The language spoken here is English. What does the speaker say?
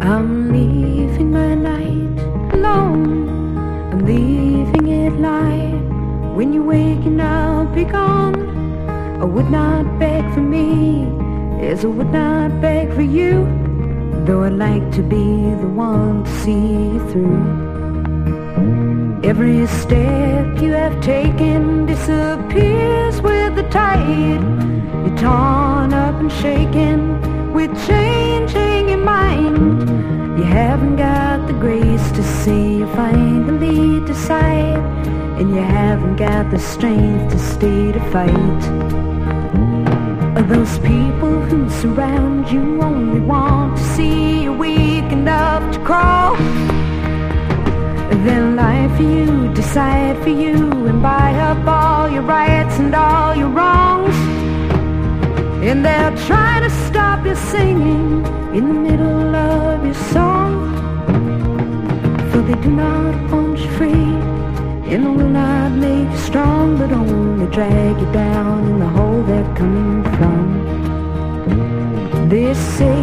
I'm leaving my night alone. I'm leaving it light. When you're waking, I'll be gone. I would not beg for me, as I would not beg for you, though I'd like to be the one to see you through. Every step you have taken disappears with the tide. You're torn up and shaken with changing your mind. You haven't got the grace to say you finally decide, and you haven't got the strength to stay to fight. Those people who surround you only want to see you weak enough to crawl. Then lie for you, decide for you, and buy up all your rights and all your wrongs. And they're trying to stop you singing in the middle of your song, for they do not want you free, and will not make you strong, but only drag you down in the hole they're coming from. They say